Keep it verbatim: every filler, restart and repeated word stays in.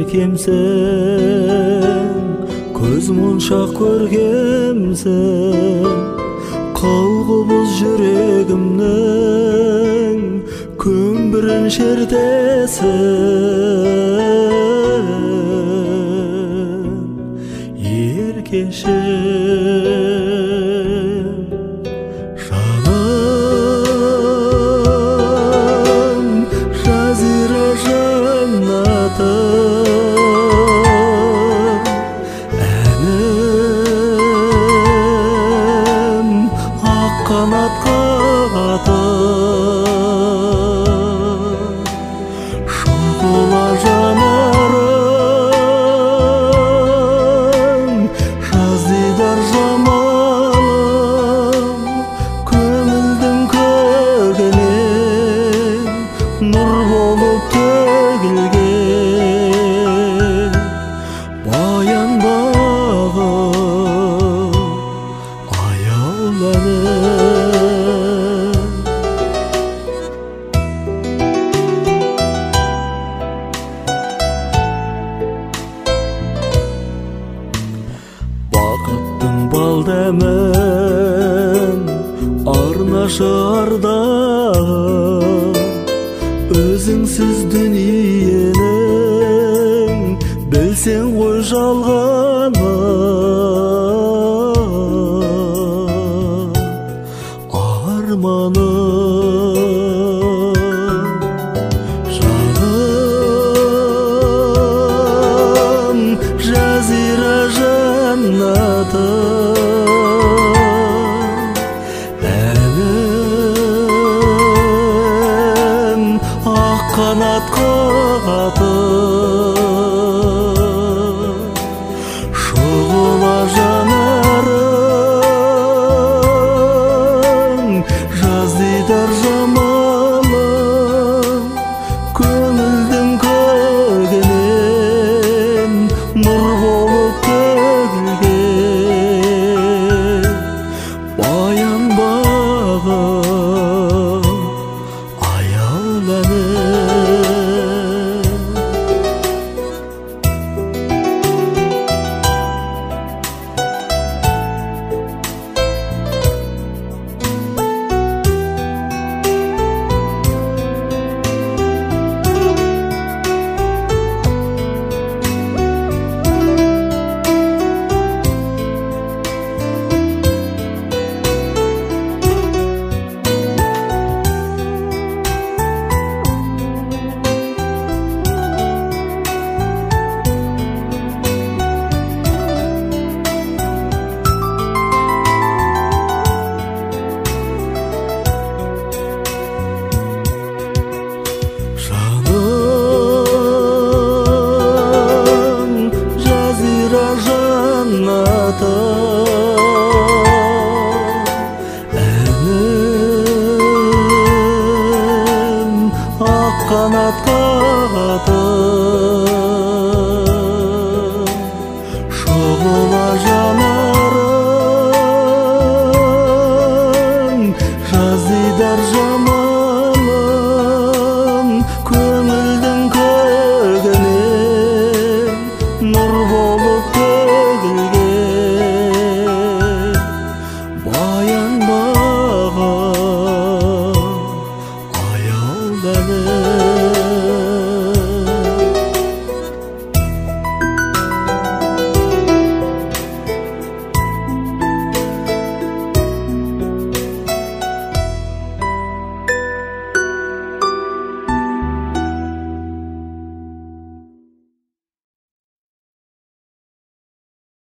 еркемсің, көз моншақ көркемсің, қалғыбыз жүрегімнің көмбірін шертесің, еркешім жаным, жазира жаннатым, әнім ақ қанат қағатым, шұғыла жанарым, жаз дидар жамалым, көңілдің көгінен нұр болып төгілген баян бағым аяуланып. Бақыттың балдәмін арнашы ардағым, өзіңсіз дүниенің білсең ғой жалғанын, арманым жаным, жазира жаннатым, әнім ақ қанат қағатым, шұғыла жанарым, жаз дидар жамалым, көңілдің көгінен нұр болып төгілген баян бағым аяуланып. Әнім ақ қанат